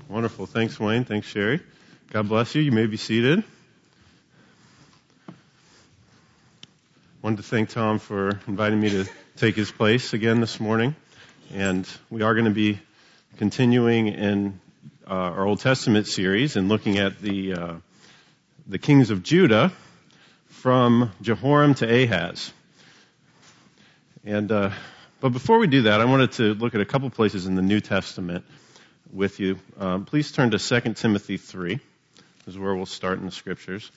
Wonderful. Thanks, Wayne. Thanks, Sherry. God bless you. You may be seated. Wanted to thank Tom for inviting me to take his place again this morning. And we are going to be continuing in our Old Testament series and looking at the kings of Judah from Jehoram to Ahaz. And but before we do that, I wanted to look at a couple places in the New Testament with you. Please turn to 2 Timothy 3. This is where we'll start in the Scriptures.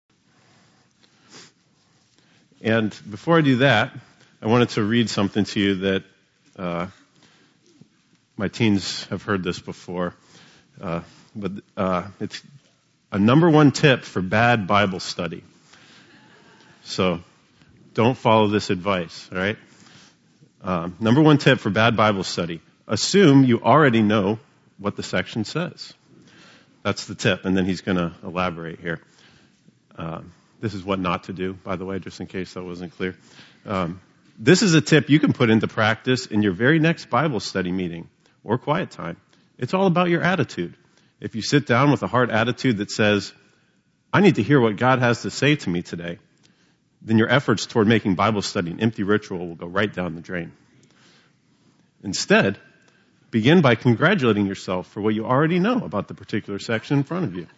And before I do that, I wanted to read something to you that my teens have heard this before. But it's a number one tip for bad Bible study. So don't follow this advice, all right? Number one tip for bad Bible study. Assume you already know what the section says. That's the tip, and then he's going to elaborate here. This is what not to do, by the way, just in case that wasn't clear. This is a tip you can put into practice in your very next Bible study meeting or quiet time. It's all about your attitude. If you sit down with a heart attitude that says, I need to hear what God has to say to me today, then your efforts toward making Bible study an empty ritual will go right down the drain. Instead, begin by congratulating yourself for what you already know about the particular section in front of you.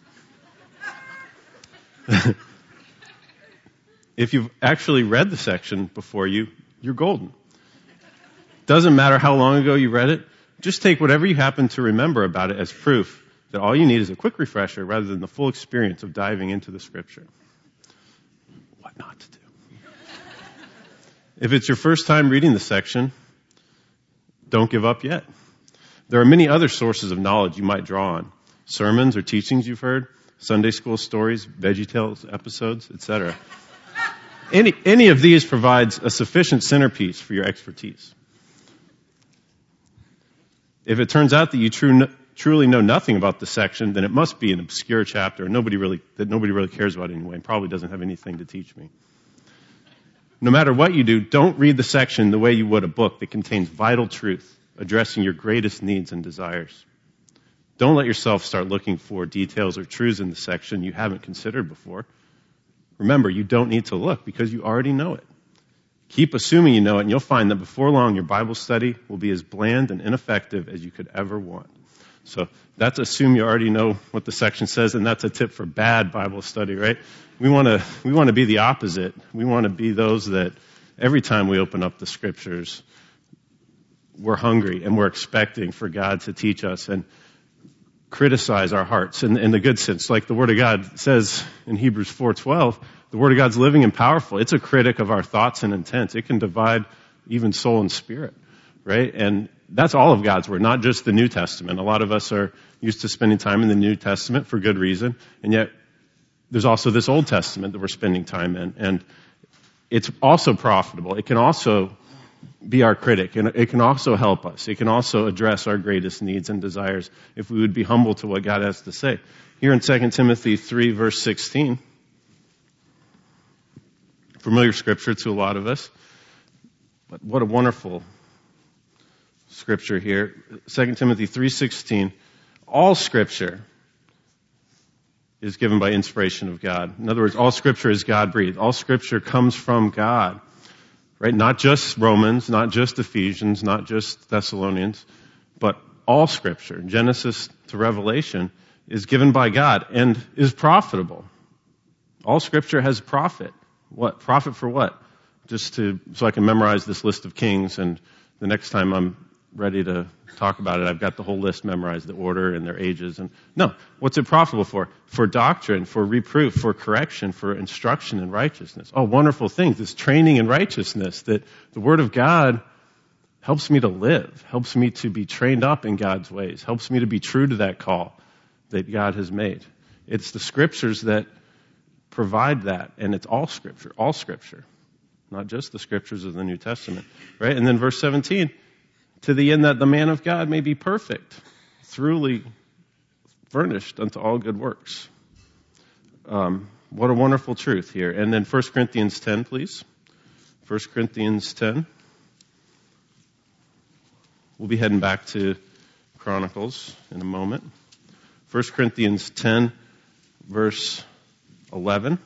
If you've actually read the section before you, you're golden. Doesn't matter how long ago you read it, just take whatever you happen to remember about it as proof that all you need is a quick refresher rather than the full experience of diving into the Scripture. What not to do. If it's your first time reading the section, don't give up yet. There are many other sources of knowledge you might draw on. Sermons or teachings you've heard, Sunday school stories, VeggieTales episodes, etc. Any of these provides a sufficient centerpiece for your expertise. If it turns out that you truly know nothing about the section, then it must be an obscure chapter that nobody really cares about anyway and probably doesn't have anything to teach me. No matter what you do, don't read the section the way you would a book that contains vital truth, addressing your greatest needs and desires. Don't let yourself start looking for details or truths in the section you haven't considered before. Remember, you don't need to look because you already know it. Keep assuming you know it, and you'll find that before long your Bible study will be as bland and ineffective as you could ever want. So that's assume you already know what the section says, and that's a tip for bad Bible study, right? We want to be the opposite. We want to be those that every time we open up the Scriptures, we're hungry and we're expecting for God to teach us and criticize our hearts in the good sense. Like the Word of God says in Hebrews 4:12, the Word of God's living and powerful. It's a critic of our thoughts and intents. It can divide even soul and spirit, right? And that's all of God's Word, not just the New Testament. A lot of us are used to spending time in the New Testament for good reason, and yet there's also this Old Testament that we're spending time in, and it's also profitable. It can also be our critic, and it can also help us. It can also address our greatest needs and desires if we would be humble to what God has to say. Here in 2 Timothy 3, verse 16, familiar scripture to a lot of us, but what a wonderful scripture here. 2 Timothy 3:16, all scripture is given by inspiration of God. In other words, all scripture is God-breathed. All scripture comes from God. Right? Not just Romans, not just Ephesians, not just Thessalonians, but all Scripture, Genesis to Revelation, is given by God and is profitable. All Scripture has profit. What? Profit for what? So I can memorize this list of kings, and the next time I'm ready to talk about it, I've got the whole list memorized, the order and their ages. And no, what's it profitable for? For doctrine, for reproof, for correction, for instruction in righteousness. Oh, wonderful things. This training in righteousness, that the Word of God helps me to live, helps me to be trained up in God's ways, helps me to be true to that call that God has made. It's the Scriptures that provide that, and it's all Scripture, not just the Scriptures of the New Testament. Right? And then verse 17, to the end that the man of God may be perfect, thoroughly furnished unto all good works. What a wonderful truth here. And then 1 Corinthians 10, please. 1 Corinthians 10. We'll be heading back to Chronicles in a moment. 1 Corinthians 10, verse 11.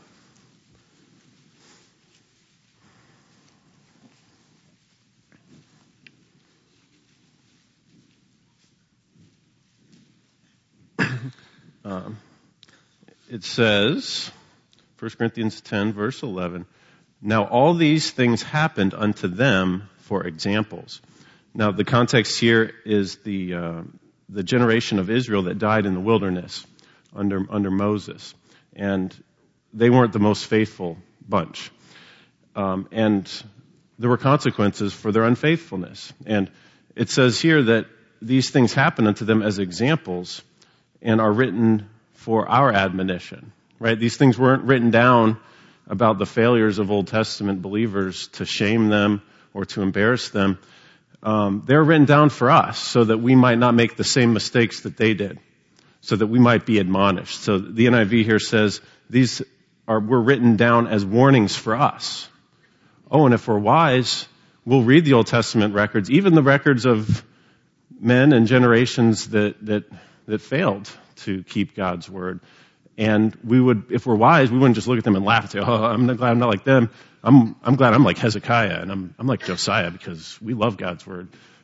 It says, 1 Corinthians 10, verse 11, "Now all these things happened unto them for examples." Now the context here is the generation of Israel that died in the wilderness under Moses. And they weren't the most faithful bunch. And there were consequences for their unfaithfulness. And it says here that these things happen unto them as examples and are written for our admonition, right? These things weren't written down about the failures of Old Testament believers to shame them or to embarrass them. They're written down for us so that we might not make the same mistakes that they did, so that we might be admonished. So the NIV here says were written down as warnings for us. Oh, and if we're wise, we'll read the Old Testament records, even the records of men and generations that failed to keep God's word. And if we're wise, we wouldn't just look at them and laugh and say, "Oh, I'm glad I'm not like them. I'm glad I'm like Hezekiah and I'm like Josiah because we love God's word."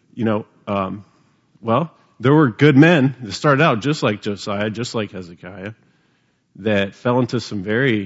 Well, there were good men that started out just like Josiah, just like Hezekiah, that fell into some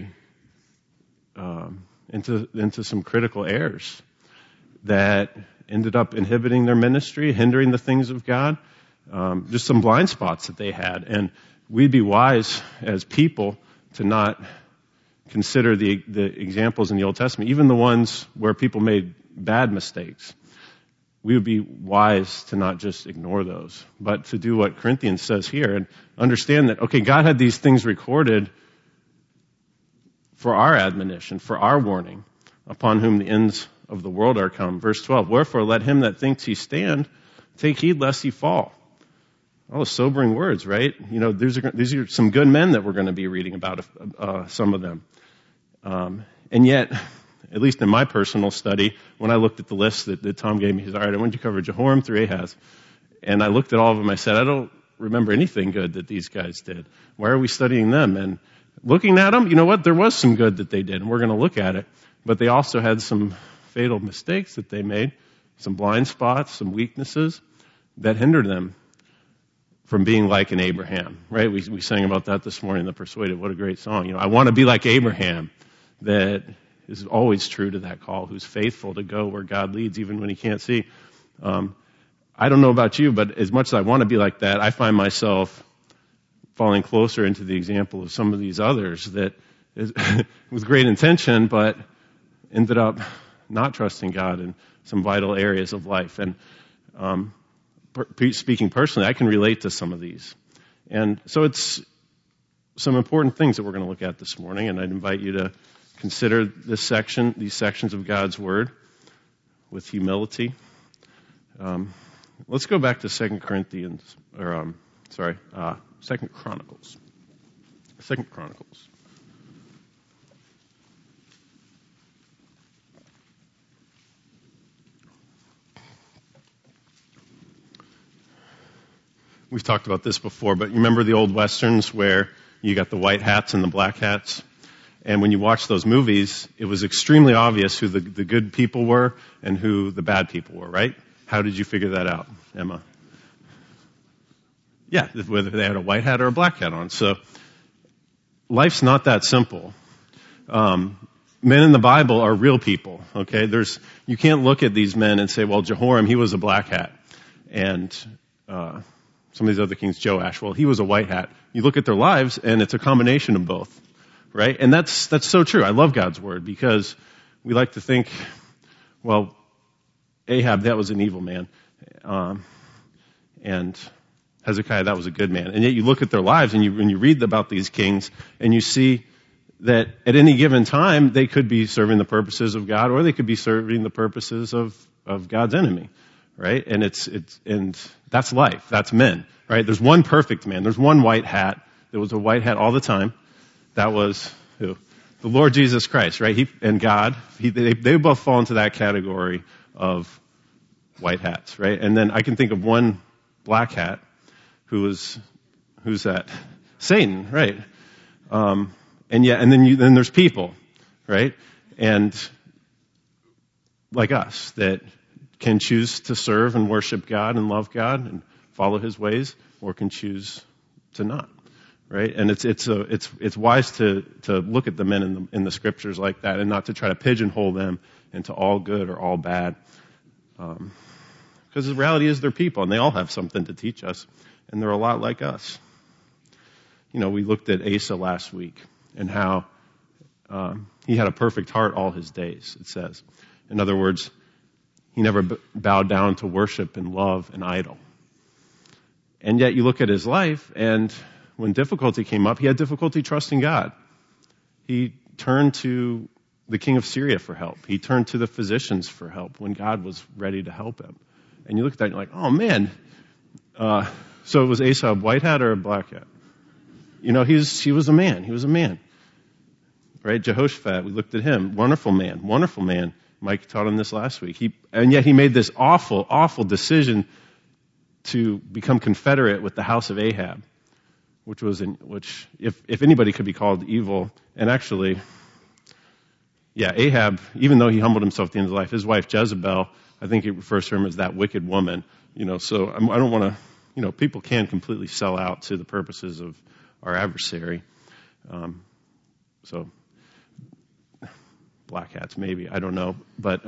into some critical errors that ended up inhibiting their ministry, hindering the things of God, just some blind spots that they had. And we'd be wise as people to not consider the examples in the Old Testament, even the ones where people made bad mistakes. We would be wise to not just ignore those, but to do what Corinthians says here and understand that, okay, God had these things recorded for our admonition, for our warning, upon whom the ends of the world are come. Verse 12, "Wherefore let him that thinks he stand take heed lest he fall." All the sobering words, right? These are some good men that we're going to be reading about, some of them. And yet, at least in my personal study, when I looked at the list that Tom gave me, he said, "All right, I want you to cover Jehoram through Ahaz." And I looked at all of them, I said, I don't remember anything good that these guys did. Why are we studying them? And looking at them, you know what? There was some good that they did, and we're going to look at it. But they also had some fatal mistakes that they made, some blind spots, some weaknesses that hindered them from being like an Abraham, right? We sang about that this morning, The Persuaded. What a great song. I want to be like Abraham, that is always true to that call, who's faithful to go where God leads, even when he can't see. I don't know about you, but as much as I want to be like that, I find myself falling closer into the example of some of these others that with great intention, but ended up not trusting God in some vital areas of life. And speaking personally, I can relate to some of these. And so it's some important things that we're going to look at this morning, and I'd invite you to consider these sections of God's Word with humility. Let's go back to 2 Chronicles. 2 Chronicles. We've talked about this before, but you remember the old Westerns where you got the white hats and the black hats? And when you watch those movies, it was extremely obvious who the good people were and who the bad people were, right? How did you figure that out, Emma? Yeah, whether they had a white hat or a black hat on. So life's not that simple. Men in the Bible are real people, okay? You can't look at these men and say, well, Jehoram, he was a black hat. And some of these other kings, Joash, well, he was a white hat. You look at their lives, and it's a combination of both, right? And that's so true. I love God's Word because we like to think, well, Ahab, that was an evil man. And Hezekiah, that was a good man. And yet you look at their lives, and you read about these kings, and you see that at any given time, they could be serving the purposes of God, or they could be serving the purposes of God's enemy. Right? And and that's life. That's men, right? There's one perfect man. There's one white hat. There was a white hat all the time. That was who? The Lord Jesus Christ, right? He and God. They both fall into that category of white hats, right? And then I can think of one black hat who Who's that? Satan, right? And then there's people, right? And like us that can choose to serve and worship God and love God and follow His ways, or can choose to not, right? And it's wise to look at the men in the scriptures like that, and not to try to pigeonhole them into all good or all bad, because the reality is they're people, and they all have something to teach us, and they're a lot like us. We looked at Asa last week, and how he had a perfect heart all his days, it says. In other words, he never bowed down to worship and love an idol. And yet you look at his life, and when difficulty came up, he had difficulty trusting God. He turned to the king of Syria for help. He turned to the physicians for help when God was ready to help him. And you look at that and you're like, oh man. So it was Asa a white hat or a black hat? He was a man. He was a man. Right? Jehoshaphat, we looked at him. Wonderful man. Mike taught him this last week. And yet he made this awful, awful decision to become confederate with the house of Ahab, which if anybody could be called evil, and actually, Ahab, even though he humbled himself at the end of his life, his wife Jezebel, I think it refers to him as that wicked woman. So I don't want to, people can completely sell out to the purposes of our adversary. So black hats, maybe, I don't know, but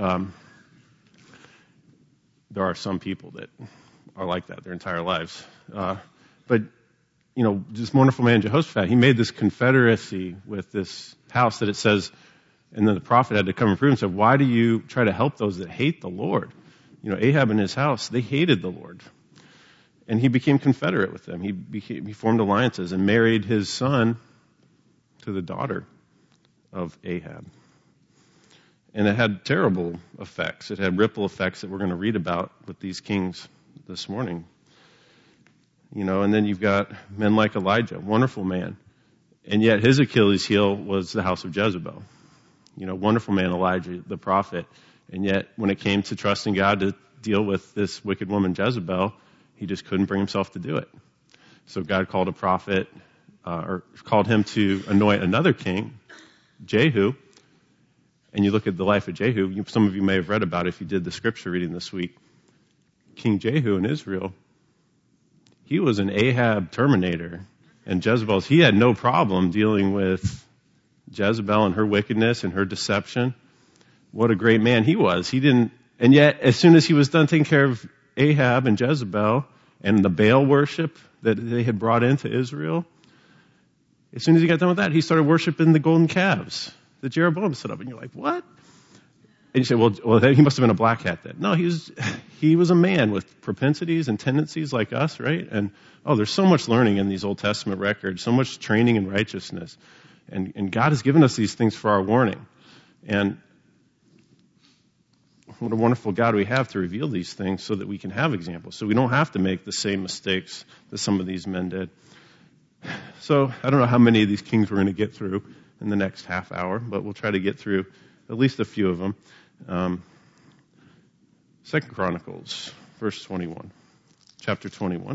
there are some people that are like that their entire lives. But this wonderful man Jehoshaphat, he made this confederacy with this house that it says, and then the prophet had to come and prove himself. Why do you try to help those that hate the Lord? Ahab and his house, they hated the Lord. And he became confederate with them. He formed alliances and married his son to the daughter of Ahab. And it had terrible effects. It had ripple effects that we're going to read about with these kings this morning. And then you've got men like Elijah, wonderful man. And yet his Achilles heel was the house of Jezebel. Wonderful man Elijah, the prophet. And yet when it came to trusting God to deal with this wicked woman Jezebel, he just couldn't bring himself to do it. So God called a prophet, or called him to anoint another king, Jehu. And you look at the life of Jehu, some of you may have read about it if you did the scripture reading this week. King Jehu in Israel, he was an Ahab terminator. And Jezebel's, he had no problem dealing with Jezebel and her wickedness and her deception. What a great man he was. And yet, as soon as he was done taking care of Ahab and Jezebel and the Baal worship that they had brought into Israel, as soon as he got done with that, he started worshiping the golden calves that Jeroboam set up. And you're like, what? And you say, well, he must have been a black hat then. No, he was a man with propensities and tendencies like us, right? And, there's so much learning in these Old Testament records, so much training in righteousness. And God has given us these things for our warning. And what a wonderful God we have to reveal these things so that we can have examples, so we don't have to make the same mistakes that some of these men did. So I don't know how many of these kings we're going to get through in the next half hour, but we'll try to get through at least a few of them. 2 Chronicles, verse 21, chapter 21.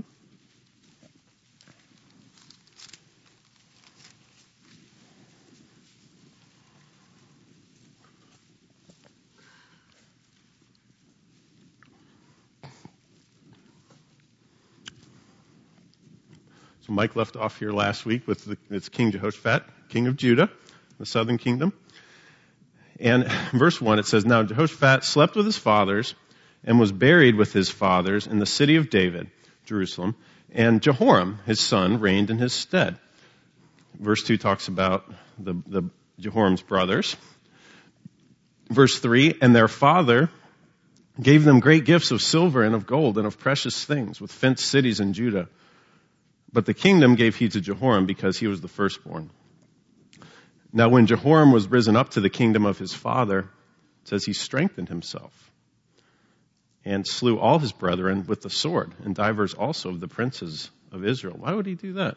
So Mike left off here last week with it's King Jehoshaphat, king of Judah, the southern kingdom. And verse 1, it says, Now Jehoshaphat slept with his fathers and was buried with his fathers in the city of David, Jerusalem. And Jehoram, his son, reigned in his stead. Verse 2 talks about the Jehoram's brothers. Verse 3, And their father gave them great gifts of silver and of gold and of precious things with fenced cities in Judah. But the kingdom gave he to Jehoram because he was the firstborn. Now when Jehoram was risen up to the kingdom of his father, it says he strengthened himself and slew all his brethren with the sword, and divers also of the princes of Israel. Why would he do that?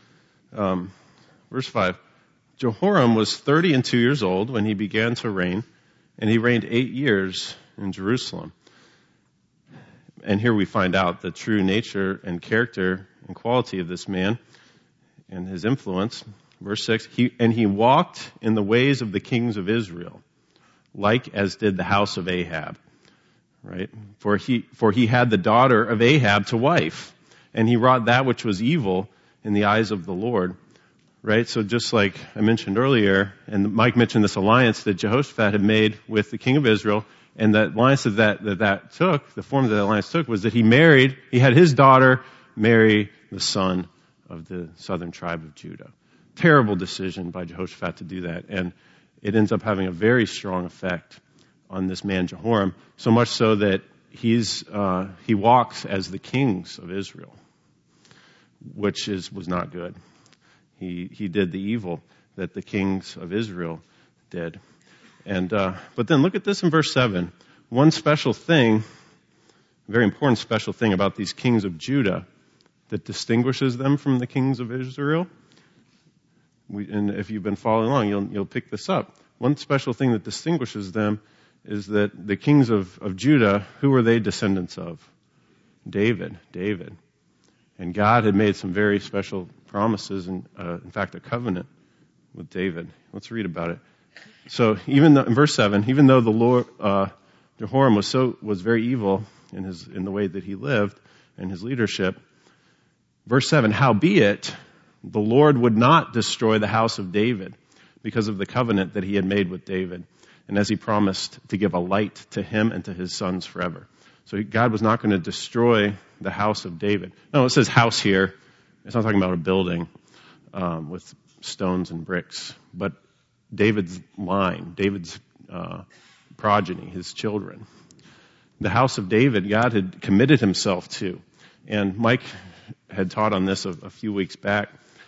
Verse 5, Jehoram was 32 years old when he began to reign, and he reigned 8 years in Jerusalem. And here we find out the true nature and character and quality of this man and his influence. Verse 6, he walked in the ways of the kings of Israel, like as did the house of Ahab. Right? For he had the daughter of Ahab to wife, and he wrought that which was evil in the eyes of the Lord. Right? So just like I mentioned earlier, and Mike mentioned this alliance that Jehoshaphat had made with the king of Israel, and that alliance that took, the form that alliance took, was that he had his daughter marry the son of the southern tribe of Judah. Terrible decision by Jehoshaphat to do that, and it ends up having a very strong effect on this man Jehoram, so much so that he walks as the kings of Israel, which was not good. He did the evil that the kings of Israel did. But then look at this in verse 7. One special thing, very important special thing about these kings of Judah that distinguishes them from the kings of Israel. And if you've been following along, you'll pick this up. One special thing that distinguishes them is that the kings of Judah, who were they descendants of? David. And God had made some very special promises, and in fact, a covenant with David. Let's read about it. So in verse 7, even though the Lord, Jehoram was very evil in the way that he lived and his leadership, verse 7, howbeit the Lord would not destroy the house of David because of the covenant that he had made with David, and as he promised to give a light to him and to his sons forever. So God was not going to destroy the house of David. No, it says house here. It's not talking about a building with stones and bricks, but David's line, David's progeny, his children. The house of David, God had committed himself to. And Mike had taught on this a few weeks back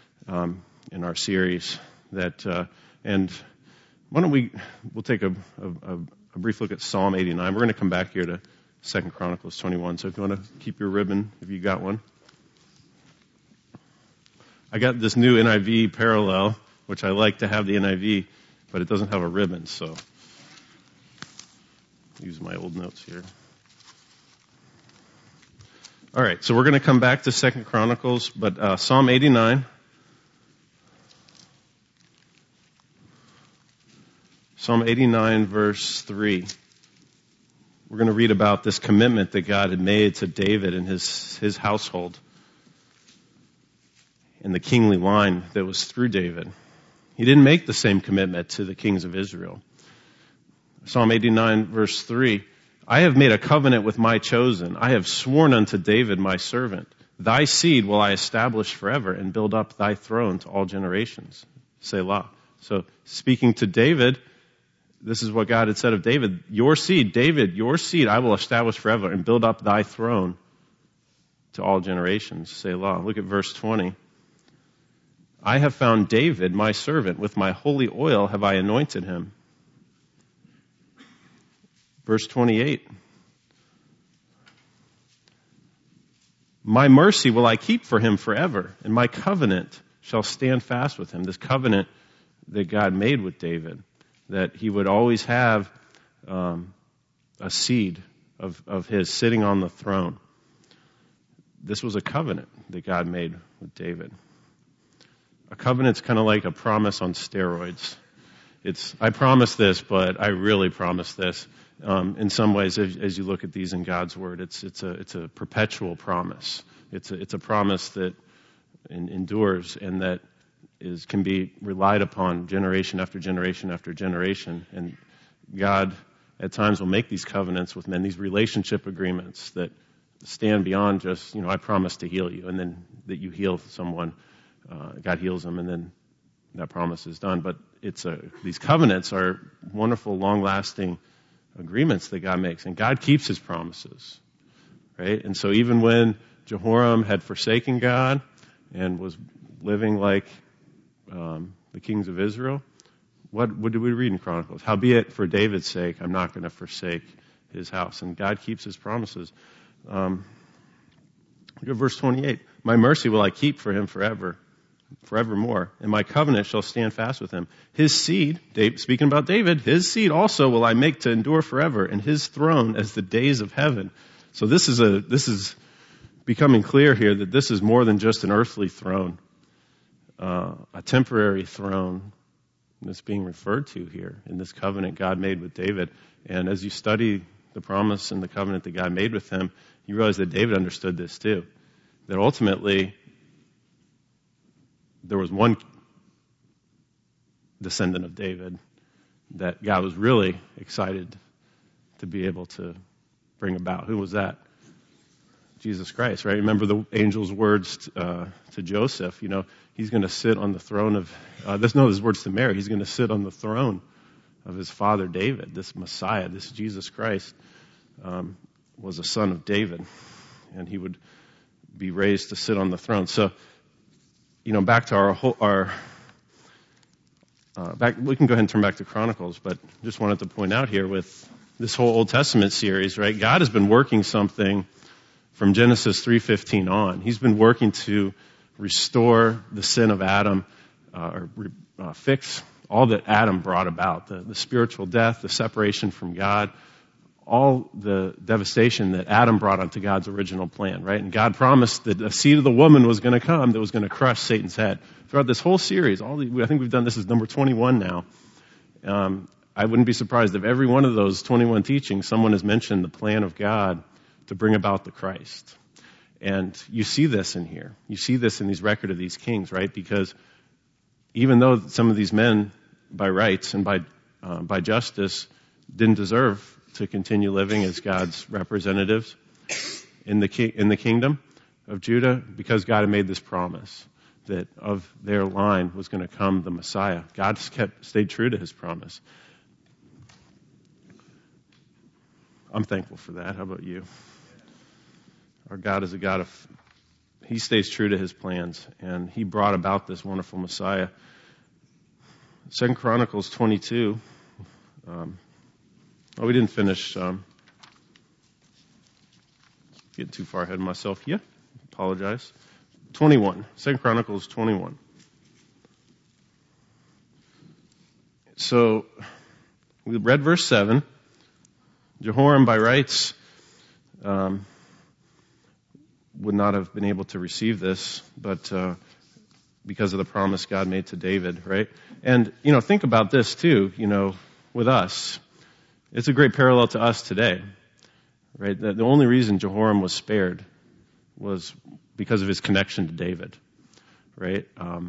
in our series. And why don't we'll take a brief look at Psalm 89. We're going to come back here to 2 Chronicles 21. So if you want to keep your ribbon, if you got one. I got this new NIV parallel, which I like to have the NIV, but it doesn't have a ribbon, so use my old notes here. All right, so we're going to come back to 2 Chronicles, but Psalm 89. Psalm 89, verse 3. We're going to read about this commitment that God had made to David and his household and the kingly line that was through David. He didn't make the same commitment to the kings of Israel. Psalm 89, verse 3. I have made a covenant with my chosen. I have sworn unto David my servant. Thy seed will I establish forever and build up thy throne to all generations. Selah. So speaking to David, this is what God had said of David. David, your seed I will establish forever and build up thy throne to all generations. Selah. Look at verse 20. I have found David my servant. With my holy oil have I anointed him. Verse 28. My mercy will I keep for him forever, and my covenant shall stand fast with him. This covenant that God made with David, that he would always have a seed of his sitting on the throne. This was a covenant that God made with David. A covenant's kind of like a promise on steroids. I promise this, but I really promise this. In some ways, as you look at these in God's Word, it's a perpetual promise. It's a promise that endures and that can be relied upon generation after generation after generation. And God, at times, will make these covenants with men, these relationship agreements that stand beyond just, I promise to heal you, and then that you heal someone. God heals them, and then that promise is done. But these covenants are wonderful, long-lasting agreements that God makes, and God keeps His promises, right? And so even when Jehoram had forsaken God and was living like the kings of Israel, what did we read in Chronicles? Howbeit for David's sake, I'm not going to forsake his house, and God keeps His promises. Look at verse 28. My mercy will I keep for him forevermore, and my covenant shall stand fast with him. His seed, speaking about David, his seed also will I make to endure forever, and his throne as the days of heaven. So this is becoming clear here that this is more than just an earthly throne, a temporary throne that's being referred to here in this covenant God made with David. And as you study the promise and the covenant that God made with him, you realize that David understood this too. That ultimately, there was one descendant of David that God was really excited to be able to bring about. Who was that? Jesus Christ, right? Remember the angel's words to Joseph. He's going to sit on the throne of, his words to Mary. He's going to sit on the throne of his father David. This Messiah, this Jesus Christ, was a son of David, and he would be raised to sit on the throne. So, back to we can go ahead and turn back to Chronicles, but just wanted to point out here with this whole Old Testament series, right? God has been working something from Genesis 3:15 on. He's been working to restore the sin of Adam, fix all that Adam brought about, the spiritual death, the separation from God, all the devastation that Adam brought onto God's original plan, right? And God promised that a seed of the woman was going to come that was going to crush Satan's head. Throughout this whole series, I think we've done this is number 21 now. I wouldn't be surprised if every one of those 21 teachings, someone has mentioned the plan of God to bring about the Christ. And you see this in here. You see this in these record of these kings, right? Because even though some of these men, by rights and by justice, didn't deserve to continue living as God's representatives in the kingdom of Judah, because God had made this promise that of their line was going to come the Messiah. God stayed true to his promise. I'm thankful for that. How about you? Our God is a God he stays true to his plans, and he brought about this wonderful Messiah. 2 Chronicles 22. We didn't finish. Getting too far ahead of myself. Yeah, apologize. 21. 2 Chronicles 21. So, we read verse 7. Jehoram, by rights, would not have been able to receive this, but because of the promise God made to David, right? And, think about this too, with us. It's a great parallel to us today, right? The only reason Jehoram was spared was because of his connection to David, right?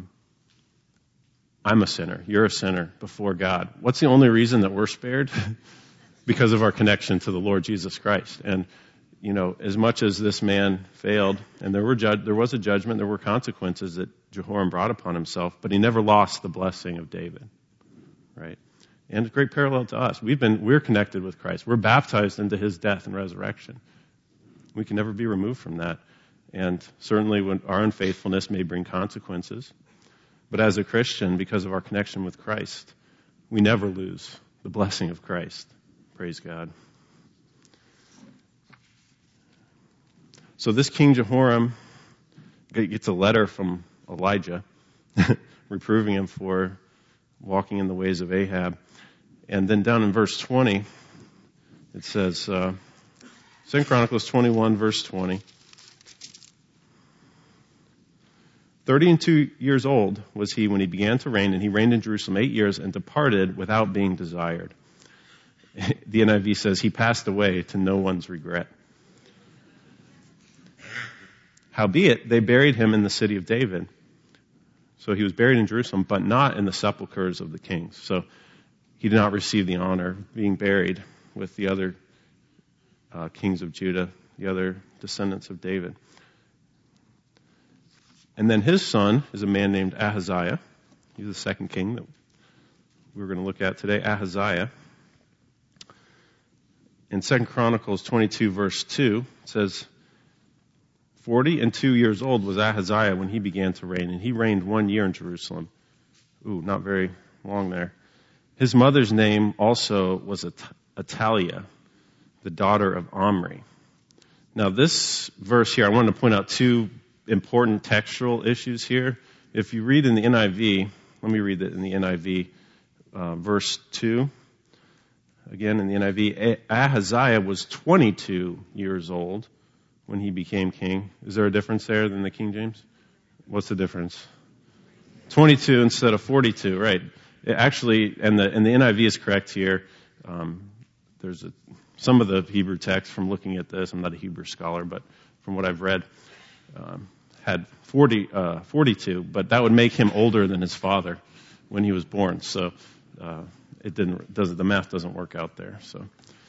I'm a sinner. You're a sinner before God. What's the only reason that we're spared? Because of our connection to the Lord Jesus Christ. And, as much as this man failed, and there was a judgment, there were consequences that Jehoram brought upon himself, but he never lost the blessing of David, right? And a great parallel to us. We're connected with Christ. We're baptized into his death and resurrection. We can never be removed from that. And certainly when our unfaithfulness may bring consequences. But as a Christian, because of our connection with Christ, we never lose the blessing of Christ. Praise God. So this King Jehoram gets a letter from Elijah reproving him for walking in the ways of Ahab. And then down in verse 20, it says, 2 Chronicles 21, verse 20. 32 years old was he when he began to reign, and he reigned in Jerusalem 8 years and departed without being desired. The NIV says he passed away to no one's regret. Howbeit, they buried him in the city of David. So he was buried in Jerusalem, but not in the sepulchres of the kings. So he did not receive the honor of being buried with the other kings of Judah, the other descendants of David. And then his son is a man named Ahaziah. He's the second king that we're going to look at today, Ahaziah. In 2 Chronicles 22, verse 2, it says, 42 years old was Ahaziah when he began to reign, and he reigned 1 year in Jerusalem. Ooh, not very long there. His mother's name also was Athaliah, the daughter of Omri. Now this verse here, I wanted to point out two important textual issues here. If you read in the NIV, let me read it in the NIV, verse 2. again in the NIV, Ahaziah was 22 years old when he became king. Is there a difference there than the King James? What's the difference? 22 instead of 42, right. Actually, and the NIV is correct here. Some of the Hebrew text from looking at this, I'm not a Hebrew scholar, but from what I've read, had 42, but that would make him older than his father when he was born. So the math doesn't work out there. So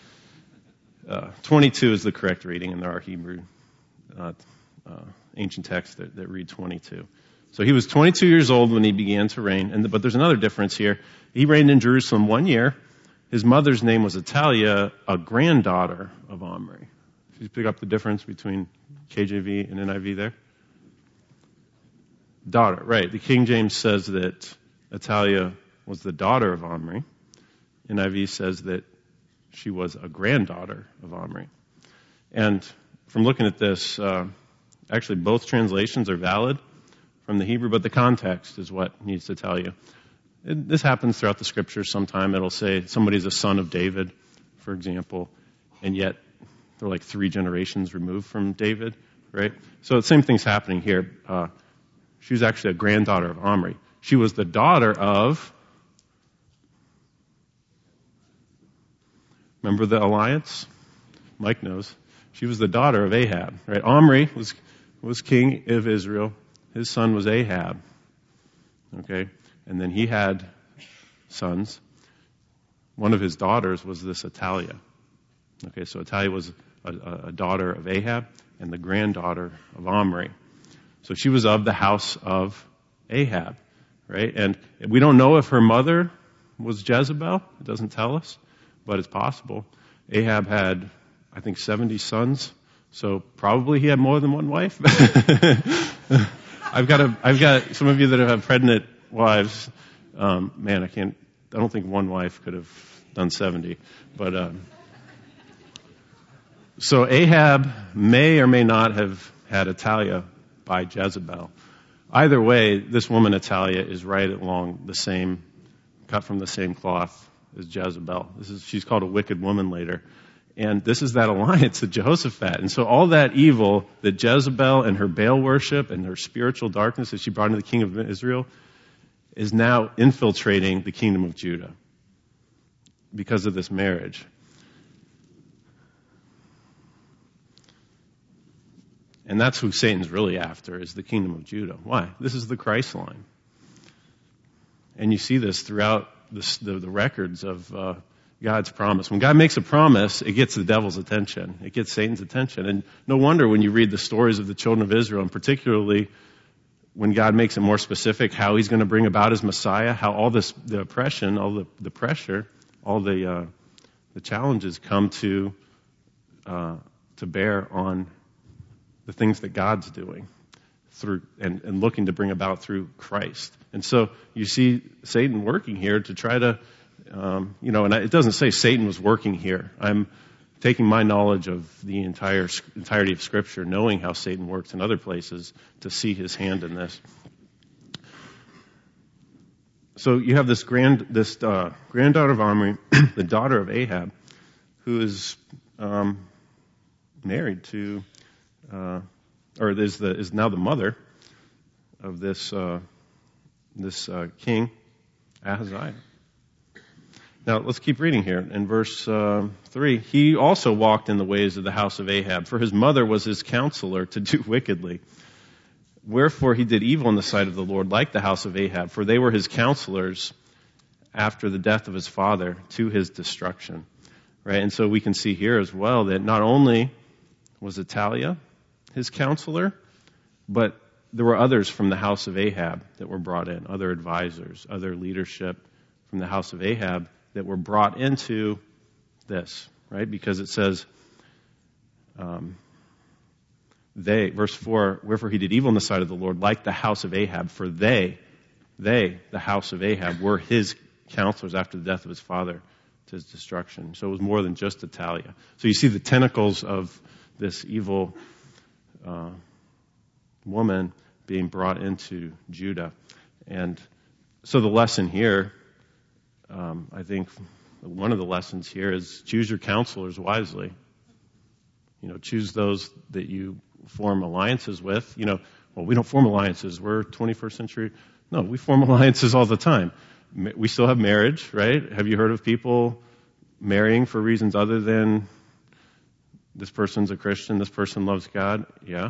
22 is the correct reading, and there are Hebrew ancient texts that read 22. So he was 22 years old when he began to reign. But there's another difference here. He reigned in Jerusalem 1 year. His mother's name was Athaliah, a granddaughter of Omri. Did you pick up the difference between KJV and NIV there? Daughter, right. The King James says that Athaliah was the daughter of Omri. NIV says that she was a granddaughter of Omri. And from looking at this, actually both translations are valid from the Hebrew, but the context is what needs to tell you. This happens throughout the scriptures sometime. It'll say somebody's a son of David, for example, and yet they're like 3 generations removed from David, right? So the same thing's happening here. She was actually a granddaughter of Omri. She was the daughter of, remember the alliance? Mike knows. She was the daughter of Ahab, right? Omri was king of Israel. His son was Ahab, okay? And then he had sons. One of his daughters was this Athaliah. Okay, so Athaliah was a daughter of Ahab and the granddaughter of Omri. So she was of the house of Ahab, right? And we don't know if her mother was Jezebel. It doesn't tell us, but it's possible. Ahab had, I think, 70 sons. So probably he had more than one wife. I've got some of you that have pregnant wives. I don't think one wife could have done 70. But, so Ahab may or may not have had Athaliah by Jezebel. Either way, this woman Athaliah is right along the same, cut from the same cloth as Jezebel. She's called a wicked woman later. And this is that alliance of Jehoshaphat. And so all that evil that Jezebel and her Baal worship and her spiritual darkness that she brought into the king of Israel is now infiltrating the kingdom of Judah because of this marriage. And that's who Satan's really after, is the kingdom of Judah. Why? This is the Christ line. And you see this throughout the records of God's promise. When God makes a promise, it gets the devil's attention. It gets Satan's attention. And no wonder when you read the stories of the children of Israel, and particularly when God makes it more specific how he's going to bring about his Messiah, how all the oppression, all the pressure, all the challenges come to bear on the things that God's doing through and looking to bring about through Christ. And so you see Satan working here to try to, and it doesn't say Satan was working here. I'm taking my knowledge of the entirety of Scripture, knowing how Satan works in other places, to see his hand in this. So you have this granddaughter of Omri, the daughter of Ahab, who is married to, is now the mother of this king Ahaziah. Now, let's keep reading here. In verse 3, he also walked in the ways of the house of Ahab, for his mother was his counselor to do wickedly. Wherefore he did evil in the sight of the Lord, like the house of Ahab, for they were his counselors after the death of his father to his destruction. Right? And so we can see here as well that not only was Athaliah his counselor, but there were others from the house of Ahab that were brought in, other advisors, other leadership from the house of Ahab that were brought into this, right? Because it says, verse 4, wherefore he did evil in the sight of the Lord, like the house of Ahab, for they, the house of Ahab, were his counselors after the death of his father to his destruction. So it was more than just Athaliah. So you see the tentacles of this evil woman being brought into Judah. And so the lesson here, I think, one of the lessons here is choose your counselors wisely. Choose those that you form alliances with. We don't form alliances. We're 21st century. No, we form alliances all the time. We still have marriage, right? Have you heard of people marrying for reasons other than this person's a Christian, this person loves God? Yeah.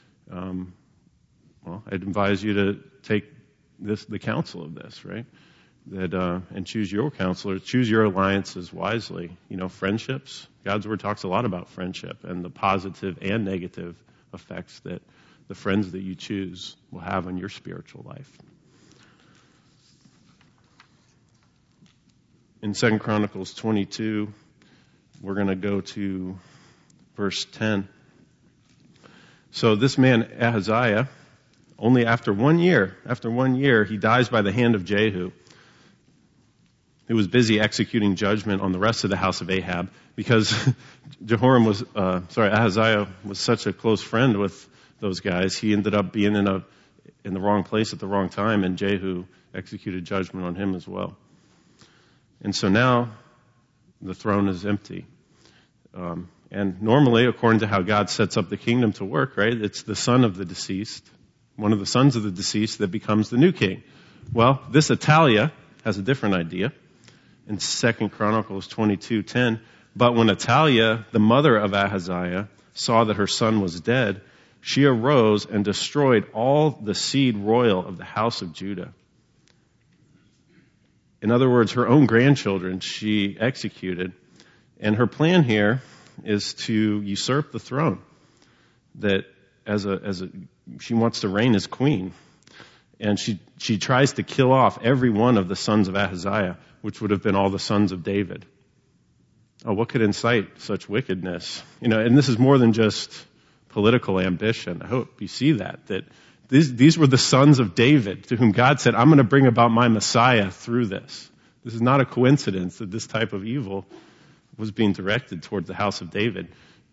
I'd advise you to take the counsel of this, right? And choose your counselors, choose your alliances wisely. Friendships. God's Word talks a lot about friendship and the positive and negative effects that the friends that you choose will have on your spiritual life. In 2 Chronicles 22, we're going to go to verse 10. So this man, Ahaziah, only after 1 year, he dies by the hand of Jehu, who was busy executing judgment on the rest of the house of Ahab, because Ahaziah was such a close friend with those guys. He ended up being in the wrong place at the wrong time, and Jehu executed judgment on him as well. And so now the throne is empty. And normally, according to how God sets up the kingdom to work, right, it's the son of the deceased, one of the sons of the deceased, that becomes the new king. Well, this Athaliah has a different idea. In 2 Chronicles 22:10, but when Athaliah, the mother of Ahaziah, saw that her son was dead, she arose and destroyed all the seed royal of the house of Judah. In other words, her own grandchildren she executed. And her plan here is to usurp the throne. That she wants to reign as queen. And she tries to kill off every one of the sons of Ahaziah, which would have been all the sons of David. Oh, what could incite such wickedness? And this is more than just political ambition. I hope you see that these were the sons of David to whom God said, I'm going to bring about my Messiah through this. This is not a coincidence that this type of evil was being directed toward the house of David.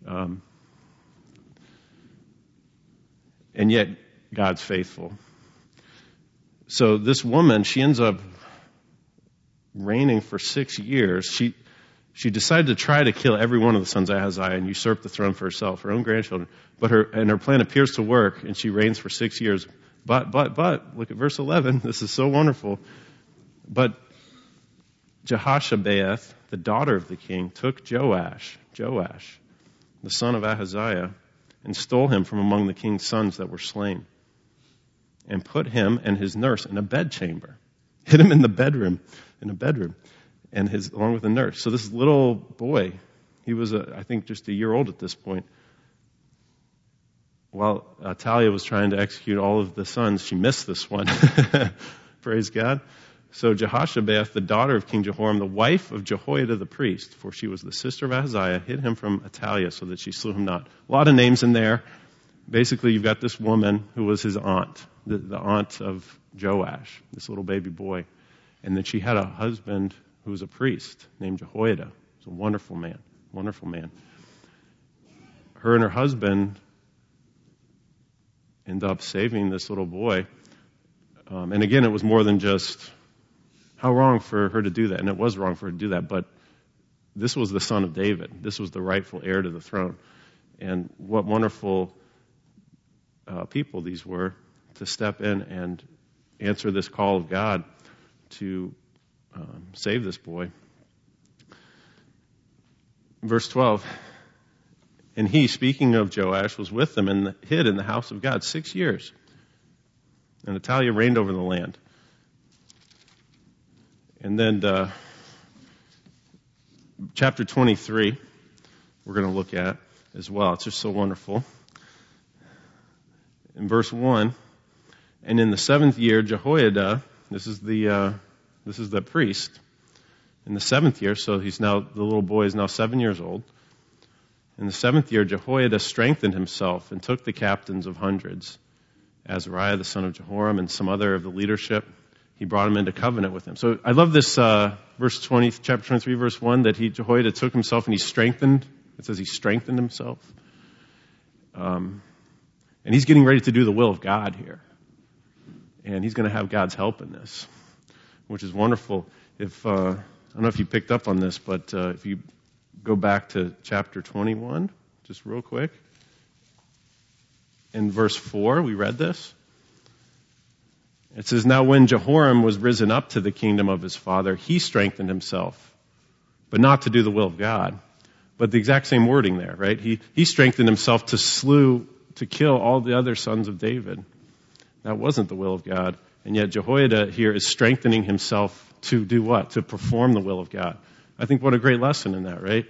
And yet, God's faithful. So this woman, she ends up reigning for 6 years. She decided to try to kill every one of the sons of Ahaziah and usurp the throne for herself, her own grandchildren. But her plan appears to work, and she reigns for 6 years. But, look at verse 11. This is so wonderful. But Jehoshabeath, the daughter of the king, took Joash, the son of Ahaziah, and stole him from among the king's sons that were slain, and put him and his nurse in a bedchamber, hid him in a bedroom, and along with the nurse. So this little boy, he was, I think, just a year old at this point. While Athaliah was trying to execute all of the sons, she missed this one. Praise God. So Jehoshabeath, the daughter of King Jehoram, the wife of Jehoiada the priest, for she was the sister of Ahaziah, hid him from Athaliah so that she slew him not. A lot of names in there. Basically, you've got this woman who was his aunt, the aunt of Joash, this little baby boy. And then she had a husband who was a priest named Jehoiada. He was a wonderful man. Her and her husband end up saving this little boy. And again, it was more than just how wrong for her to do that. And it was wrong for her to do that. But this was the son of David. This was the rightful heir to the throne. And what wonderful people these were to step in and answer this call of God to save this boy. Verse 12, and he, speaking of Joash, was with them and hid in the house of God 6 years. And Athaliah reigned over the land. And then chapter 23, we're going to look at as well. It's just so wonderful. In verse 1, and in the 7th year, Jehoiada, this is the priest, in the 7th year, so the little boy is now 7 years old. In the 7th year, Jehoiada strengthened himself and took the captains of hundreds, Azariah, the son of Jehoram, and some other of the leadership. He brought him into covenant with him. So I love this verse 20, chapter 23, verse 1, that Jehoiada took himself and he strengthened. It says he strengthened himself. And he's getting ready to do the will of God here. And he's going to have God's help in this, which is wonderful. If don't know if you picked up on this, but if you go back to chapter 21, just real quick. In verse 4, we read this. It says, "Now when Jehoram was risen up to the kingdom of his father, he strengthened himself, but not to do the will of God." But the exact same wording there, right? He strengthened himself to kill all the other sons of David. That wasn't the will of God. And yet Jehoiada here is strengthening himself to do what? To perform the will of God. I think what a great lesson in that, right?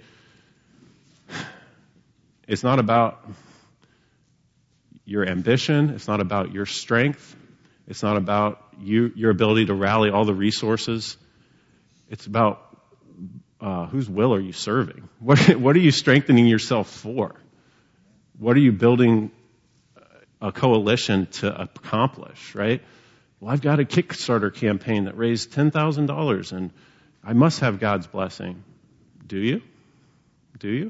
It's not about your ambition. It's not about your strength. It's not about your ability to rally all the resources. It's about whose will are you serving? What are you strengthening yourself for? What are you building a coalition to accomplish, right? Well, I've got a Kickstarter campaign that raised $10,000 and I must have God's blessing. Do you? Do you?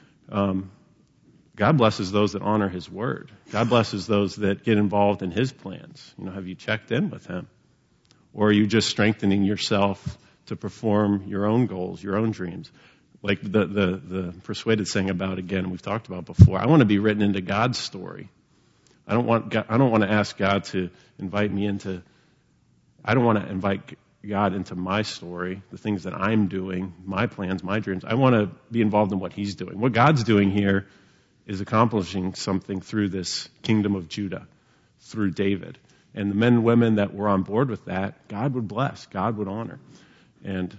God blesses those that honor His word. God blesses those that get involved in His plans. Have you checked in with Him? Or are you just strengthening yourself to perform your own goals, your own dreams? Like the Persuaded sang about again, we've talked about before. I want to be written into God's story. I don't want to ask God to invite me into. I don't want to invite God into my story, the things that I'm doing, my plans, my dreams. I want to be involved in what He's doing. What God's doing here is accomplishing something through this kingdom of Judah, through David. And the men and women that were on board with that, God would bless, God would honor. And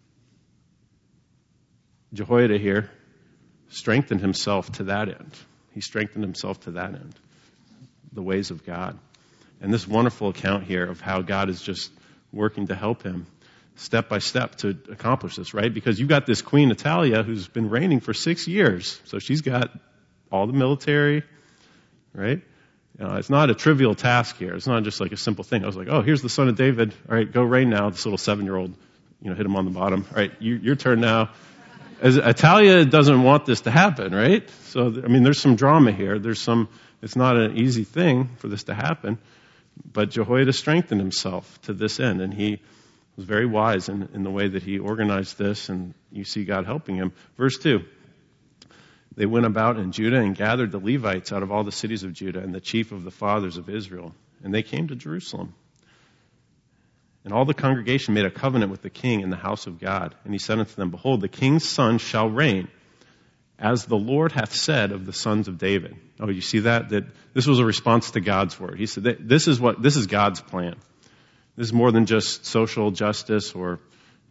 Jehoiada here strengthened himself to that end. He strengthened himself to that end, the ways of God. And this wonderful account here of how God is just working to help him step by step to accomplish this, right? Because you've got this Queen Natalia who's been reigning for 6 years. So she's got all the military, right? It's not a trivial task here. It's not just like a simple thing. I was like, oh, here's the son of David. All right, go reign now. This little 7-year-old, hit him on the bottom. All right, your turn now. As Italia doesn't want this to happen, right? So, there's some drama here. It's not an easy thing for this to happen. But Jehoiada strengthened himself to this end, and he was very wise in the way that he organized this, and you see God helping him. Verse 2, they went about in Judah and gathered the Levites out of all the cities of Judah and the chief of the fathers of Israel, and they came to Jerusalem. And all the congregation made a covenant with the king in the house of God, and he said unto them, Behold, the king's son shall reign, as the Lord hath said of the sons of David. Oh, you see that? That this was a response to God's word. He said, this is God's plan. This is more than just social justice or,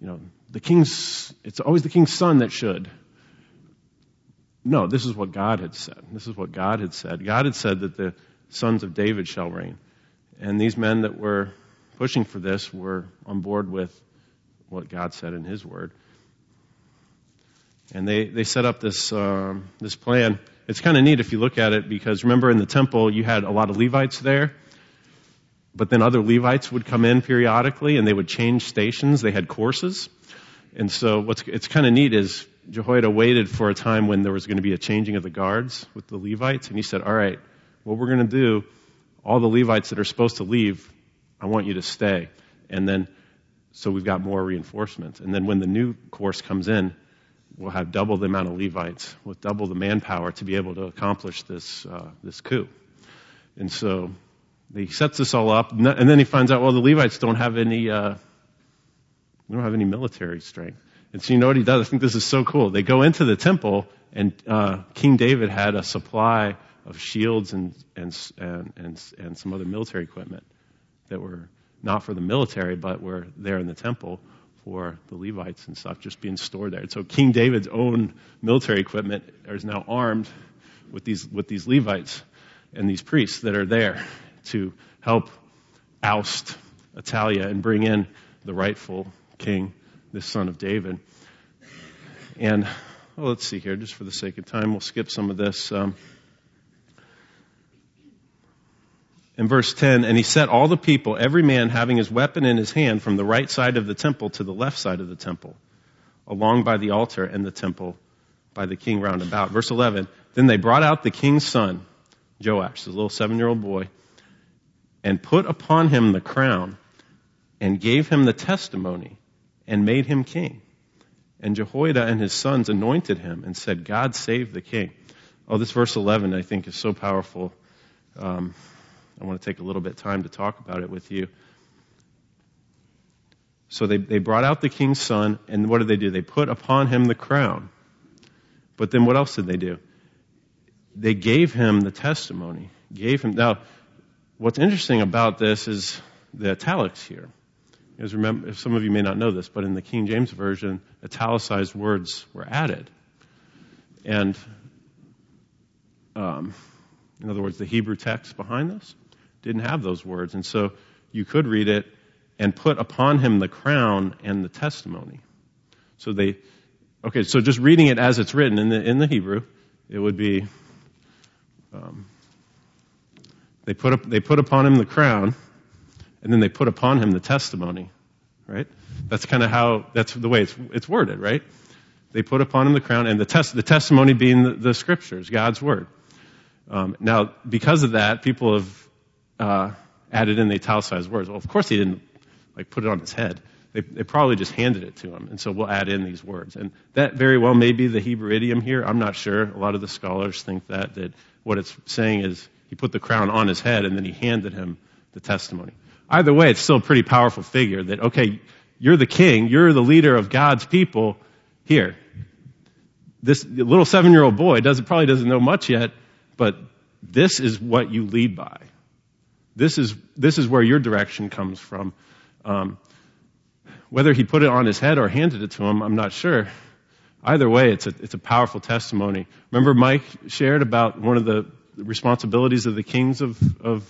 it's always the king's son that should. No, this is what God had said. This is what God had said. God had said that the sons of David shall reign. And these men that were pushing for this were on board with what God said in His word. And they set up this plan. It's kind of neat if you look at it, because remember in the temple you had a lot of Levites there, but then other Levites would come in periodically and they would change stations. They had courses. And so it's kind of neat is Jehoiada waited for a time when there was going to be a changing of the guards with the Levites, and he said, all right, what we're going to do, all the Levites that are supposed to leave, I want you to stay. And then, so we've got more reinforcements. And then when the new course comes in, we'll have double the amount of Levites with double the manpower to be able to accomplish this coup. And so he sets this all up, and then he finds out, well, the Levites don't have any military strength. And so you know what he does? I think this is so cool. They go into the temple, and King David had a supply of shields and some other military equipment that were not for the military, but were there in the temple for the Levites and stuff, just being stored there. And so King David's own military equipment is now armed with these Levites and these priests that are there to help oust Italia and bring in the rightful king, this son of David. And let's see here, just for the sake of time, we'll skip some of this. In verse 10, and he set all the people, every man having his weapon in his hand, from the right side of the temple to the left side of the temple, along by the altar and the temple by the king round about. Verse 11, then they brought out the king's son, Joash, the little 7-year-old boy, and put upon him the crown and gave him the testimony and made him king. And Jehoiada and his sons anointed him and said, God save the king. Oh, this verse 11 I think is so powerful. I want to take a little bit of time to talk about it with you. So they brought out the king's son, and what did they do? They put upon him the crown. But then what else did they do? They gave him the testimony. Now, what's interesting about this is the italics here. Because remember, some of you may not know this, but in the King James Version, italicized words were added. And in other words, the Hebrew text behind this didn't have those words. And so you could read it and put upon him the crown and the testimony. So so just reading it as it's written in the Hebrew, it would be, they put upon him the crown, and then they put upon him the testimony, right? That's kind of that's the way it's worded, right? They put upon him the crown, and the testimony being the scriptures, God's word. Now, because of that, people have added in the italicized words. Well, of course he didn't put it on his head. They probably just handed it to him, and so we'll add in these words. And that very well may be the Hebrew idiom here. I'm not sure. A lot of the scholars think that what it's saying is he put the crown on his head, and then he handed him the testimony. Either way, it's still a pretty powerful figure that, okay, you're the king, you're the leader of God's people. Here, this little 7-year-old boy probably doesn't know much yet, but this is what you lead by. This is where your direction comes from. Whether he put it on his head or handed it to him, I'm not sure. Either way, it's a powerful testimony. Remember Mike shared about one of the responsibilities of the kings that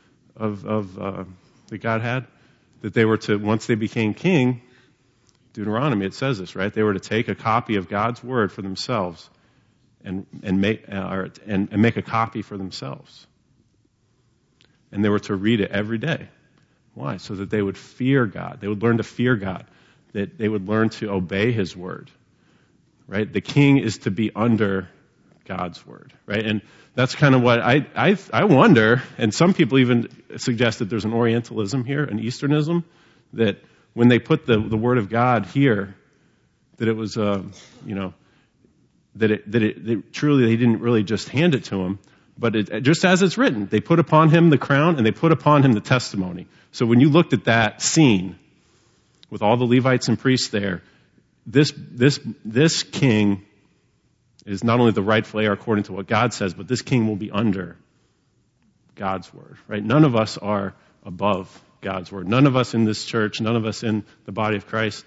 God had? That they were to, once they became king, Deuteronomy, it says this, right? They were to take a copy of God's word for themselves and make a copy for themselves. And they were to read it every day. Why? So that they would fear God. They would learn to fear God. That they would learn to obey his word. Right? The king is to be under God's word. Right? And that's kind of what I wonder, and some people even suggest that there's an Orientalism here, an Easternism, that when they put the word of God here, that it was, that truly they didn't really just hand it to him, but just as it's written, they put upon him the crown and they put upon him the testimony. So when you looked at that scene with all the Levites and priests there, this king is not only the rightful heir according to what God says, but this king will be under God's word, right? None of us are above God's word. None of us in this church, none of us in the body of Christ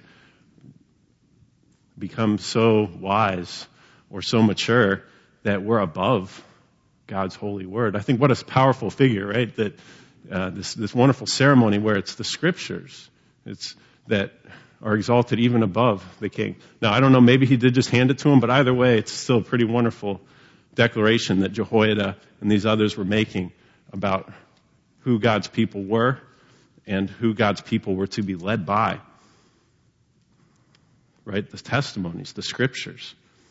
become so wise or so mature that we're above God's holy word. I think what a powerful figure, right? That this wonderful ceremony where it's the scriptures that are exalted even above the king. Now, I don't know, maybe he did just hand it to him, but either way, it's still a pretty wonderful declaration that Jehoiada and these others were making about who God's people were and who God's people were to be led by. Right? The testimonies, the scriptures.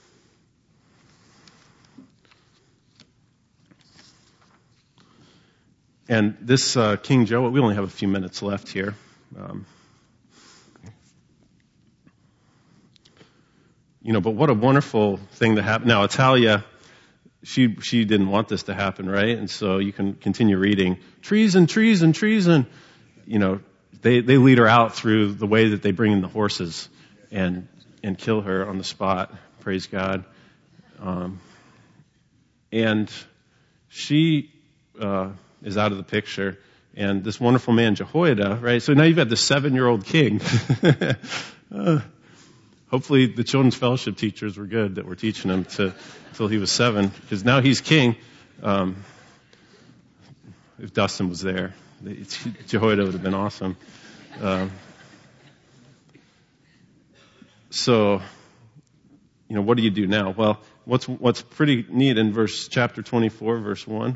And this King Joe, we only have a few minutes left here. But what a wonderful thing to happen. Now, Italia, she didn't want this to happen, right? And so you can continue reading. Treason, treason, treason. They lead her out through the way that they bring in the horses and kill her on the spot. Praise God. And she is out of the picture. And this wonderful man, Jehoiada, right? So now you've got this 7-year-old king. Hopefully the children's fellowship teachers were good that were teaching him until he was 7, because now he's king. If Dustin was there, Jehoiada would have been awesome. So, what do you do now? Well, what's pretty neat in chapter 24, verse 1.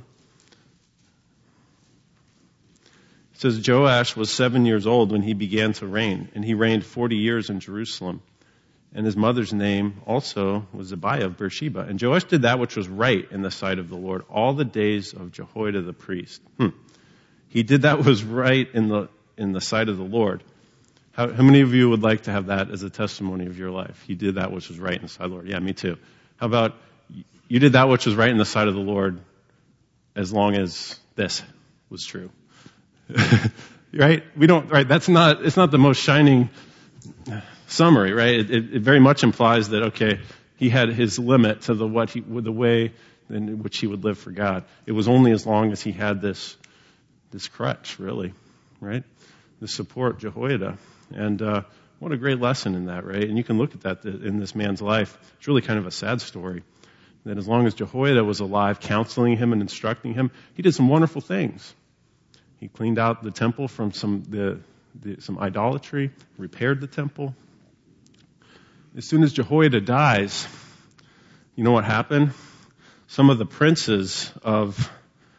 It says, Joash was 7 years old when he began to reign, and he reigned 40 years in Jerusalem. And his mother's name also was Abiah of Beersheba. And Joash did that which was right in the sight of the Lord all the days of Jehoiada the priest. He did that which was right in the sight of the Lord. How many of you would like to have that as a testimony of your life? You did that which was right in the sight of the Lord. Yeah, me too. How about you did that which was right in the sight of the Lord as long as this was true? Right? It's not the most shining summary, right? It very much implies that, okay, he had his limit to the way in which he would live for God. It was only as long as he had this crutch, really, right? The support, Jehoiada. And what a great lesson in that, right? And you can look at that in this man's life. It's really kind of a sad story. That as long as Jehoiada was alive, counseling him and instructing him, he did some wonderful things. He cleaned out the temple from some idolatry, repaired the temple. As soon as Jehoiada dies, you know what happened? Some of the princes of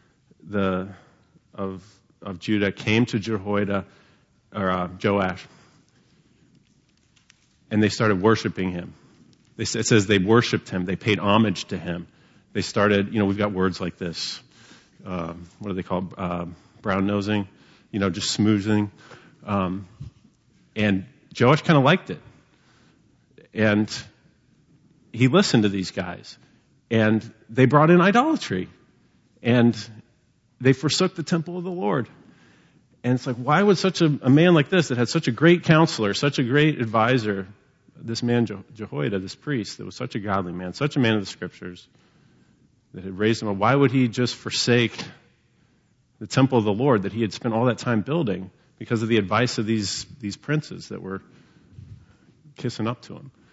Judah came to Jehoiada or Joash, and they started worshiping him. It says they worshipped him. They paid homage to him. They started, we've got words like this. What are they called? Brown nosing, just smoozing. And Joash kind of liked it. And he listened to these guys. And they brought in idolatry. And they forsook the temple of the Lord. And it's like, why would such a man like this, that had such a great counselor, such a great advisor, this man Jehoiada, this priest, that was such a godly man, such a man of the Scriptures, that had raised him up, why would he just forsake the temple of the Lord that he had spent all that time building because of the advice of these princes that were kissing up to him?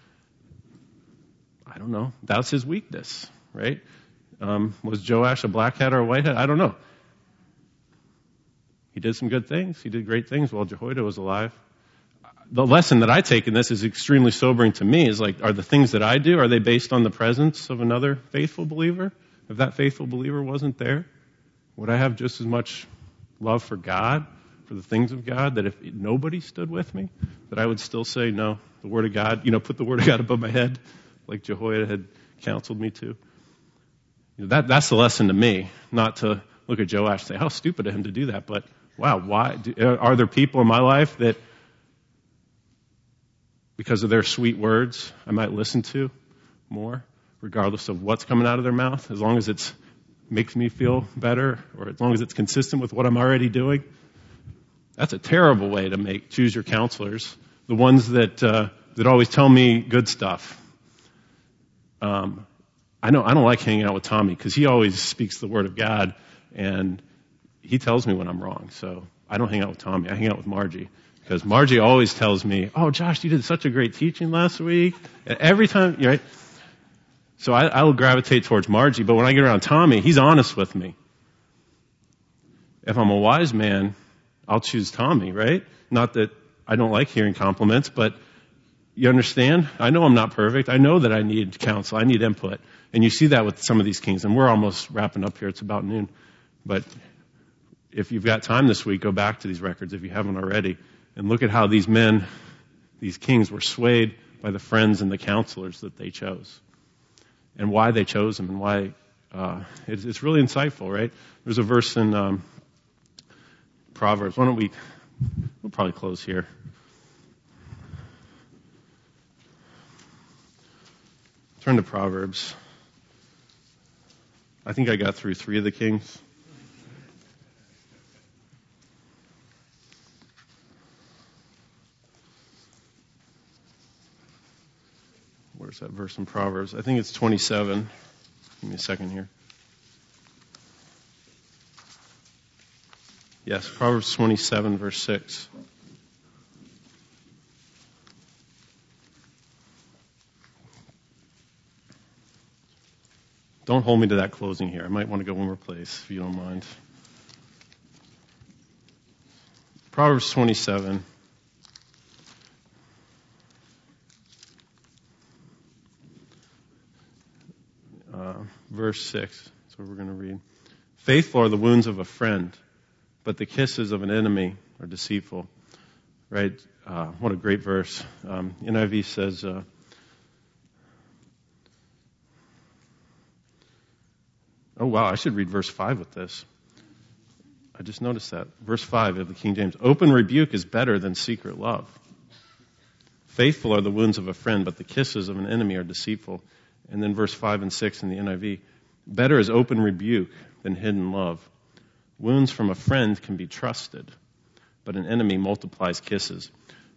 I don't know. That's his weakness, right? Was Joash a black hat or a white hat? I don't know. He did some good things. He did great things while Jehoiada was alive. The lesson that I take in this is extremely sobering to me, is like, are the things that I do, are they based on the presence of another faithful believer? If that faithful believer wasn't there, would I have just as much love for God, for the things of God, that if nobody stood with me, that I would still say, no, the Word of God, put the Word of God above my head, like Jehoiada had counseled me to? That's the lesson to me, not to look at Joash and say, how stupid of him to do that, but wow, why? Are there people in my life that, because of their sweet words, I might listen to more, regardless of what's coming out of their mouth, as long as it makes me feel better, or as long as it's consistent with what I'm already doing? That's a terrible way to choose your counselors, the ones that always tell me good stuff. I don't like hanging out with Tommy because he always speaks the Word of God, and he tells me when I'm wrong. So I don't hang out with Tommy. I hang out with Margie. Because Margie always tells me, oh, Josh, you did such a great teaching last week. And every time, right? So I will gravitate towards Margie. But when I get around Tommy, he's honest with me. If I'm a wise man, I'll choose Tommy, right? Not that I don't like hearing compliments, but you understand? I know I'm not perfect. I know that I need counsel. I need input. And you see that with some of these kings. And we're almost wrapping up here. It's about noon. But if you've got time this week, go back to these records if you haven't already. And look at how these men, these kings, were swayed by the friends and the counselors that they chose. And why they chose them, and why it's really insightful, right? There's a verse in Proverbs. We'll probably close here. Turn to Proverbs. I think I got through 3 of the kings. Where's that verse in Proverbs? I think it's 27. Give me a second here. Yes, Proverbs 27, verse 6. Don't hold me to that closing here. I might want to go one more place, if you don't mind. Proverbs 27. Verse 6. That's what we're going to read. Faithful are the wounds of a friend, but the kisses of an enemy are deceitful. Right? What a great verse. NIV says, oh wow, I should read verse 5 with this. I just noticed that. Verse 5 of the King James. Open rebuke is better than secret love. Faithful are the wounds of a friend, but the kisses of an enemy are deceitful. And then verse 5 and 6 in the NIV. Better is open rebuke than hidden love. Wounds from a friend can be trusted, but an enemy multiplies kisses.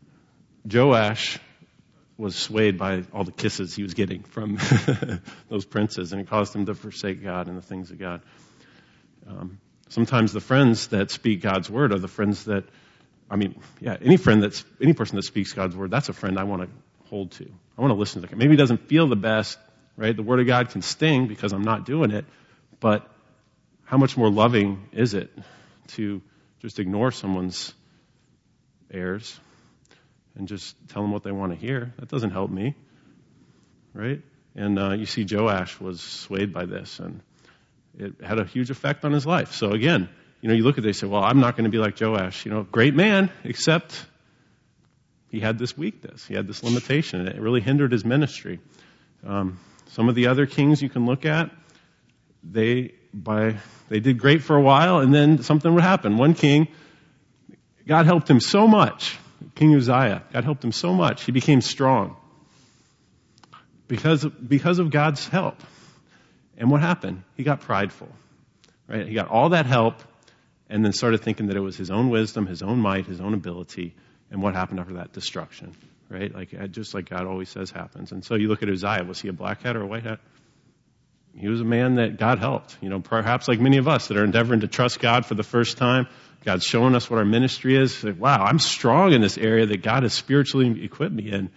Joash was swayed by all the kisses he was getting from those princes, and it caused him to forsake God and the things of God. Sometimes the friends that speak God's word are the friends that, any person that speaks God's word, that's a friend I want to hold to. I want to listen to. Maybe it doesn't feel the best, right? The word of God can sting because I'm not doing it, but how much more loving is it to just ignore someone's errors and just tell them what they want to hear? That doesn't help me, right? And you see Joash was swayed by this, and it had a huge effect on his life. So again, you look at it and say, well, I'm not going to be like Joash. Great man, except he had this weakness. He had this limitation, and it really hindered his ministry. Some of the other kings you can look at, they did great for a while, and then something would happen. One king, God helped him so much. King Uzziah, God helped him so much. He became strong because of God's help. And what happened? He got prideful, right? He got all that help and then started thinking that it was his own wisdom, his own might, his own ability. And what happened after that? Destruction, right? Just like God always says happens. And so you look at Uzziah. Was he a black hat or a white hat? He was a man that God helped. Perhaps like many of us that are endeavoring to trust God for the first time. God's showing us what our ministry is. Like, wow, I'm strong in this area that God has spiritually equipped me in.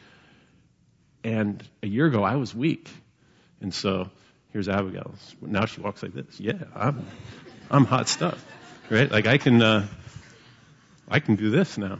And a year ago, I was weak. And so here's Abigail. Now she walks like this. Yeah, I'm hot stuff, right? Like I can do this now.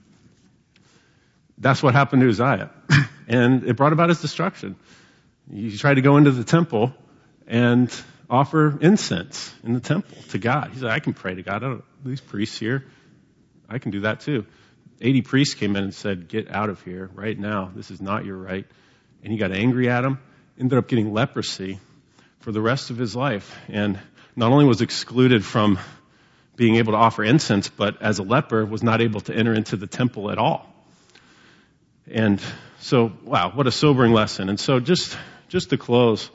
That's what happened to Uzziah. And it brought about his destruction. He tried to go into the temple and offer incense in the temple to God. He said, I can pray to God. These priests here, I can do that too. 80 priests came in and said, get out of here right now. This is not your right. And he got angry at him, ended up getting leprosy for the rest of his life. And not only was excluded from being able to offer incense, but as a leper was not able to enter into the temple at all. And so, wow, what a sobering lesson. And so just to close,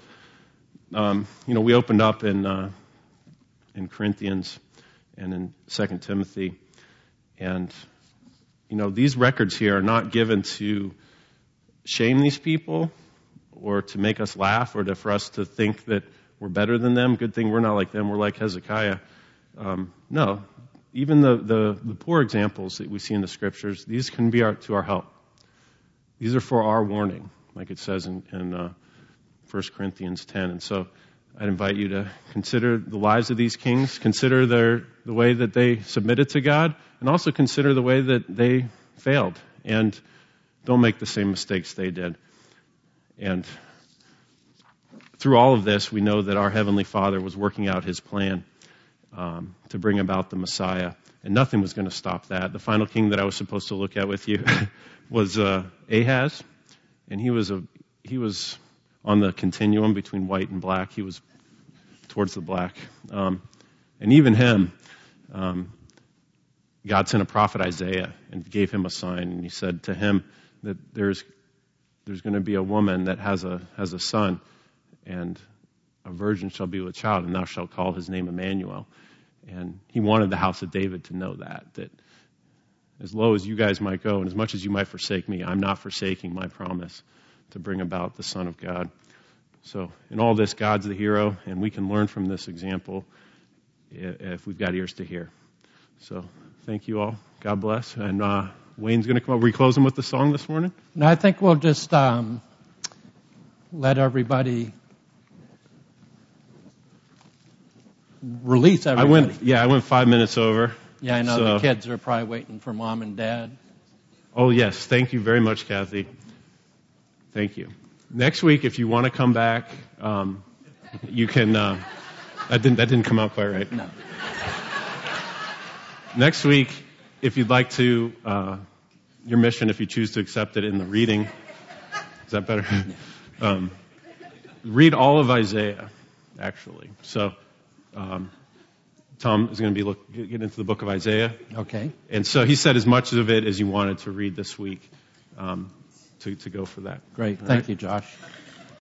we opened up in Corinthians and in 2 Timothy. And, these records here are not given to shame these people or to make us laugh or for us to think that we're better than them. Good thing we're not like them. We're like Hezekiah. No, even the poor examples that we see in the scriptures, these can be to our help. These are for our warning, like it says in 1 Corinthians 10. And so I'd invite you to consider the lives of these kings, consider the way that they submitted to God, and also consider the way that they failed. And don't make the same mistakes they did. And through all of this, we know that our Heavenly Father was working out His plan to bring about the Messiah. And nothing was going to stop that. The final king that I was supposed to look at with you was Ahaz. And he was on the continuum between white and black. He was towards the black. And even him, God sent a prophet Isaiah and gave him a sign. And he said to him that there's going to be a woman that has a son, and a virgin shall be with child, and thou shalt call his name Emmanuel. And he wanted the house of David to know that as low as you guys might go, and as much as you might forsake me, I'm not forsaking my promise to bring about the Son of God. So in all this, God's the hero, and we can learn from this example if we've got ears to hear. So thank you all. God bless. And Wayne's going to come up. Are we closing with the song this morning? No, I think we'll just let everybody release everybody. I went 5 minutes over. Yeah, I know the kids are probably waiting for mom and dad. Oh, yes. Thank you very much, Kathy. Thank you. Next week, if you want to come back, you can. That didn't come out quite right. No. Next week, if you'd like to, your mission, if you choose to accept it in the reading, is that better? Read all of Isaiah, actually. So, Tom is going to be get into the book of Isaiah. Okay. And so he said as much of it as you wanted to read this week. to go for that. Great. All Thank right? you, Josh.